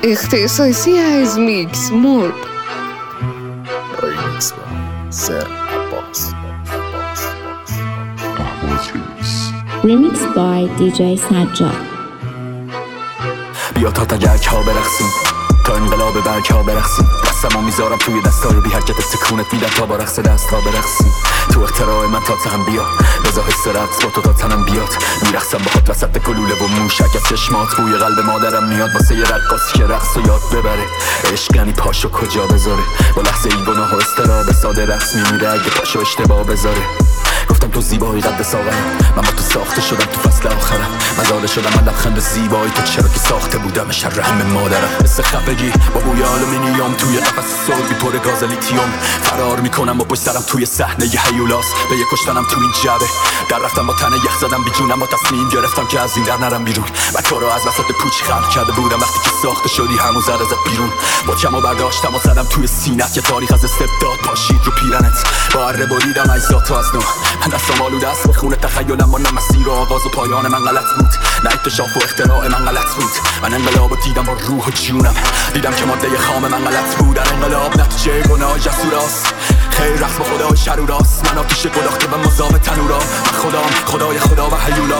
اختصاصی از میکس مود ریمیکس با سر عباس Remix by DJ Sajjad. بیا تا تگرک ها برقصیم، تا انقلاب برگ ها برقصیم. دستمو میذارم توی دستای بی حرکت سکونت میدم تا با رقص دست ها برقصیم. تو اختراع من تا تهم بیا، بذار حس رقص با تو تا تنم بیاد. میرقصم باهات وسط گلوله و موشک از چشمات. بوی قلب مادرم میاد واسه یه رقاصی که رقص و یاد ببره. عشق یعنی پاشو کجا بذاره، با لحظه ای گناه و استراب ساده رقص میمیره اگه پاشو اشتباه بذاره. گفتم تو زیبایی قد ساقرم، من با تو ساخته شدم تو فصل آخرم. مزاله شدم من لبخند زیبایی تو چرا که ساخته بودم شر همه مادرم. مثل خفگی با بوی آلومینیوم توی قفس سربی پر گاز لیتیوم. فرار میکنم با پشت سرم توی صحنه ی هیولاس. به یه کشتنم تو این جبه در رفتم با تنه یخ زدم بیجونم و تصمیم گرفتم که از این در نرم بیرون. و تو رو از وسط پوچ خلق کرده بودم وقتی که ساخته شدی همون زد ازت بیرون. با چمو برداشتم و زدم توی سینت که تاریخ از استبداد پاشید رو پیرنت. با اره بریدم اجزاتو از نو، من دستم آلوده است به خون تخیلم. ما نه مسیر آغاز و پایان من غلط بود، نه اکتشاف و اختراع من غلط بود. من انقلابو دیدم با روح و جونم، دیدم که ماده خام من غلط بود. در انقلاب نتیجه گناه جسوراست، خیر رقص با خدای شروراست. من آتیش گداخته و مذاب تنورا، من خدام خدای خدا و هیولا.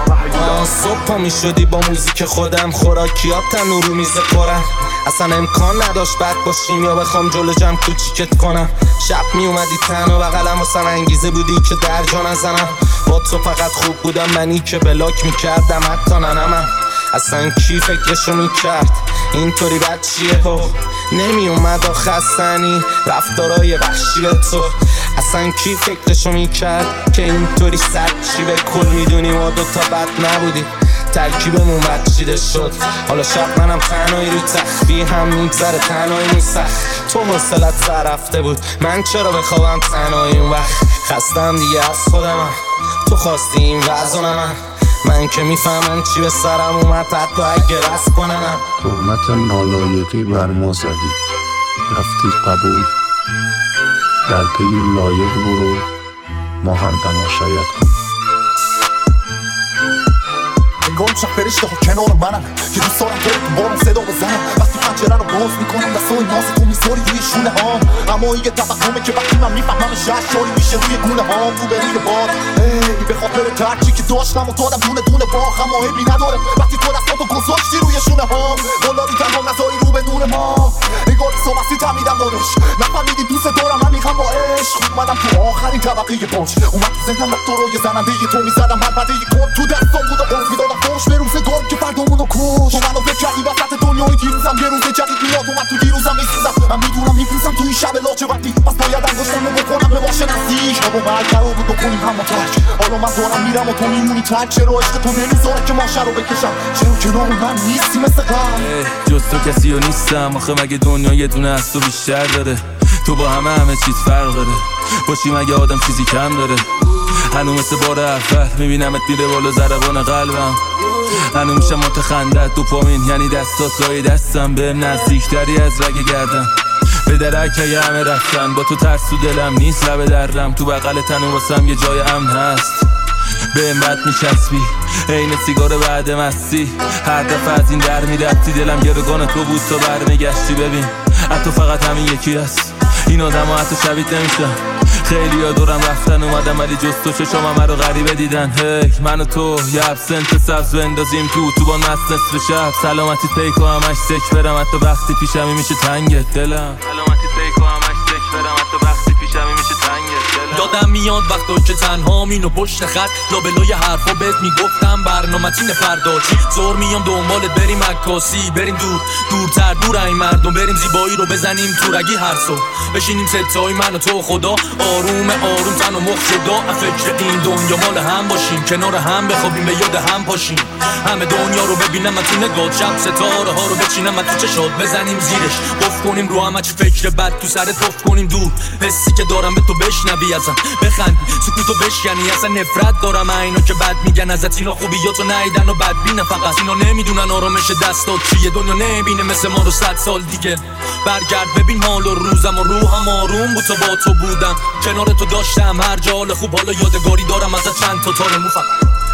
صبح پا می شدی با موزیک خودم، خوراکیات تنور رو میز پرن. اصلا امکان نداشت بد باشیم یا بخوام جلو جمع کوچیکت کنم. شب می اومدی تنها و قلم واسم انگیزه بودی که در جا نزنم. با تو فقط خوب بودم، منی که بلاک میکردم حتی ننمم. اصلا کی فکرشو میکرد اینطوری بد چیه ها، نمی اومد آخستنی رفتارای وحشی تو. اصلا کی فکرشو میکرد که اینطوری سد چی به کل میدونی ما دوتا بد نبودی. ترکیبمون بد چیده شد، حالا شب منم تنهایی رو تخبی هم میگذره تنهایی سخت. تو حوصلت سر رفته بود، من چرا بخوابم تنهایی اون وقت. خستم دیگه از خودمم، تو خواستی این وزنم. من که میفهمم چی به سرم اومد حتی اگه رست کنم. تهمت نالایقی بر ما زدی، رفتی قبول در پی لایق برو، ما هم تماشایت کن. انگار شب فرشته ها کنار منم که دوست دارم که بارم صدا بزنم. وقتی پنجره رو باز میکنم دستای ناز تو میذاری روی شونه هام. اما این یه توهمه که وقتی من میفهمم شاری میشه روی گونه هام. رو به روی باد به خاطر ترکی که داشتم و دادم دونه دونه باخ. اما عیبی نداره وقتی تو دستاتو گذاشتی روی شونه هام. قلابی تنها نزایی رو به نور ما. نگاه تو مستی تمیدم دارش، نفهمیدی دوست دارم همیخم با عشق. اومدم تو آخرین طبقه پاچ، اومد تو ذهنم تو رو یه زننده تو میزدم. هر بده یه کن تو دستام بود و قرص میدادم خوش به روزگار که فردامونو کش. تو منو فکر کردی وسط دنیای دیروزم، یه روز جدید میاد و من تو دیروزم میسوزم. من میدونم میفروزم تو این شب لاچه وقتی پس باید انگشتم رو بکنم به باشه نزدیک. بابا مرگ قرار بود بکنیم همه ترک، حالا من دارم میرم و تو میمونی ترک. چرا عشق تو نمیذاره که ماشه رو بکشم، چرا کنار من نیستی مثل قبل. جز تو کسی رو نیستم آخه، مگه دنیا یه دونه از تو بیشتر داره. تو با همه چیز فرق داره، باشی مگه آدم چیزی کم داره. هنو مثل بار اول میبینمت میره بالا ضربان قلبم. هنو میشم متخندت دوپامین یعنی دستات لای دستم. بهم نزدیکتری از رگ گردم، به درک اگه همه رفتن. با تو ترس تو دلم نیست لب درم، تو بغل تنو واسم یه جای امن هست. بهم بد میچسبی عین سیگار بعد مستی، هر دفعه از این در میرفتی دلم گروگان تو بود تا برمیگشتی. ببین حتی فقط همین یکی هست، این آدم ها حتی شبیه نمیشن. خیلی ها دورم رفتن اومدم ولی جز تو چشام همه رو غریبه دیدن. هی من و تو یه ابسنت سبز بندازیم تو با نست نصف شب. سلامتی پیکو همش سک برم حتی وقتی پیشمی میشه تنگت دلم. سلامتی پیکو همش سک برم حتی وقتی پیشمی میشه تنگت دلم. یادم میاد وقتا که تنها مینو پشت خط لابلای حرفا بهت میگفتم برنامه تین فردا چی. زور میام دنبالت بریم عکاسی، بریم دورتر دور این مردم. بریم زیبایی رو بزنیم تو رگی هر صبح، بشینیم ستای من و تو خدا. آروم تن و مخ شدا، فکر این دنیا مال هم باشیم، کنار هم بخوابیم به یاد هم پاشیم. همه دنیا رو ببینم من تو نگات، شب ستاره ها رو بچینم من تو چشات. بزنیم زیرش قفل کنیم رو همه چی فکر بد تو سرت توف کنیم دور. حسی که دارم به تو بشنوی ازم بخندی، سکوتو بشکنی. اصلا نفرت دارم اینا که بد میگن ازت، اینا خوبیاتو نیدن و بد بینن. فقط اینا نمیدونن آرامش دستات چیه، دنیا نمیبینه مثل ما رو 100 سال دیگه. برگرد ببین حال و روزم و روحم آروم بود تا با تو بودم. کنار تو داشتم هر جا حال خوب، حالا یادگاری دارم ازت چند تا تار مو فقط.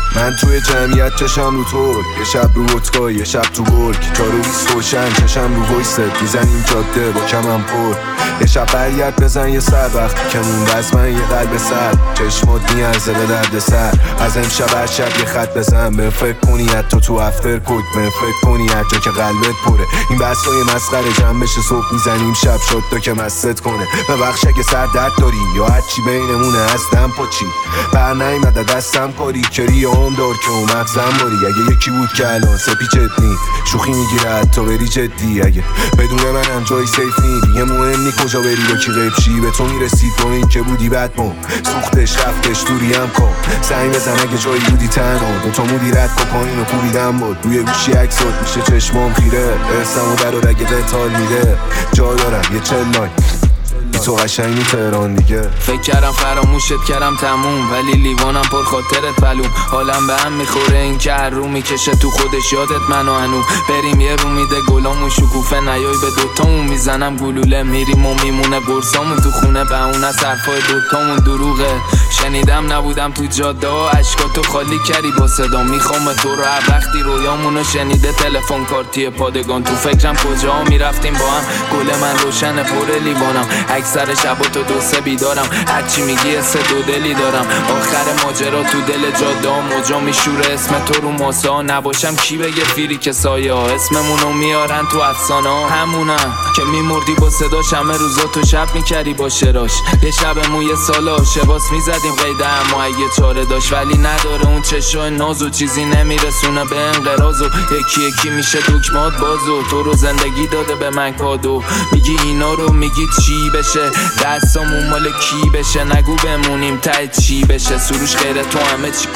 من توی جمعیت چشم رو تو، یه شب رو ودکا یه شب تو برگ، جارو 20 روشن چشم رو ویست، میزنیم جاده با کمم پر. یه شب برگرد بزن یه سر وقتی که مونده از من یه قلب سر، چشمات میارزه به درد سر. از امشب هر شب یه خط بزن، به فکر کنی حتی تو افتر کوک، به فکر کنی هر جا که قلبت پره. این بحثای مسخره جمع بشه صبح میزنیم شب شد تا که مست کنه. ببخش اگه سر درد داری یا هرچی بینمونه از دم پاچی، بر نیمده دستم کاری کری هم دار که اون مغزم باری. اگه یکی بود که الان سپیچت نی شوخی میگیره حتی بری جدی، اگه بدون منم جای سیف نی دیگه مهم نی کجا بری با کی غیب شی. به تو میرسید با این که بودی بدمون سوختش رفتش دوری هم کن، سعی بزن اگه جایی بودی تنها. دوتا مودی رد کوکائین و کوبیدم بود روی گوشی عکسات میشه چشمام خیره، ارسم و در و رگه قتال میده جا دارم یه چلای بی تو قشنگی تهران دیگه. فکر کردم فراموشت کردم تموم، ولی لیوانم پر خاطرت پلوم. حالم به هم میخوره این که هر رو میکشه تو خودش یادت منو هنو. بریم یه رو میده گلامون شکوفه نیای به دوتامون میزنم گلوله، میریم و میمونه برسامون تو خونه به اون از حرفای دوتامون دروغه. شنیدم نبودم تو جاده ها عشقاتو خالی کردی با صدا، میخوام تو رو هر وقتی رویامونو شنیده تلفن کارتی پادگان. تو فکرم کجا میرفتیم با هم، گل من روشن پر لیوانم، اکثر شباتو دو سه بیدارم، هرچی میگی سه دو دلی دارم. آخر ماجرا تو دل جاده ها موجا میشوره اسم تو رو ماسه ها، نباشم کی بگه فیری که سایه ها اسممونو میارن تو افسانه ها. همونم که میمردی با صداش، همه روزا تو شب میکردی با شراش. یه شب موی سالا شباس میزدیم قیده اما اگه چاره داشت، ولی نداره اون چشای نازو چیزی نمیرسونه به انقراض. و یکی یکی میشه دکمات بازو، تو رو زندگی داده به من کادو. میگی اینا رو میگی چی بشه، دستامون مال کی بشه، نگو بمونیم ته چی بشه، سروش غیر تو همه چی.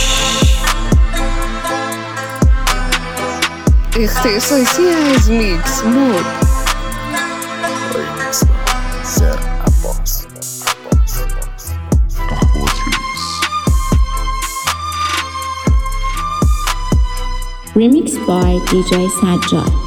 اختصاصی از میکس مود Remixed by DJ Sajjad.